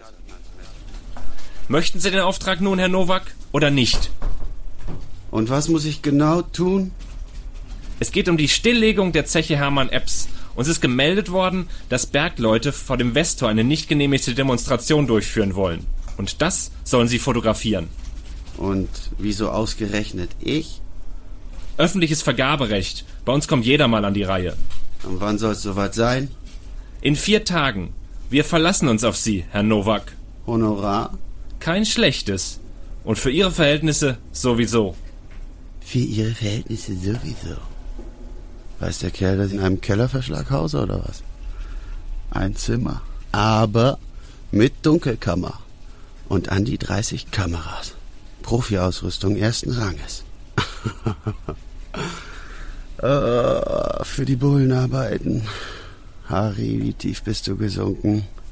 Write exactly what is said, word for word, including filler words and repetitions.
Möchten Sie den Auftrag nun, Herr Nowak, oder nicht? Und was muss ich genau tun? Es geht um die Stilllegung der Zeche Hermann Epps. Uns ist gemeldet worden, dass Bergleute vor dem Westtor eine nicht genehmigte Demonstration durchführen wollen. Und das sollen Sie fotografieren. Und wieso ausgerechnet ich? Öffentliches Vergaberecht. Bei uns kommt jeder mal an die Reihe. Und wann soll es soweit sein? In vier Tagen. Wir verlassen uns auf Sie, Herr Nowak. Honorar? Kein schlechtes. Und für Ihre Verhältnisse sowieso. Für Ihre Verhältnisse sowieso. Weiß der Kerl, dass ich in einem Kellerverschlag hause oder was? Ein Zimmer. Aber mit Dunkelkammer. Und an die dreißig Kameras. Profi-Ausrüstung ersten Ranges. äh, für die Bullenarbeiten. Harry, wie tief bist du gesunken?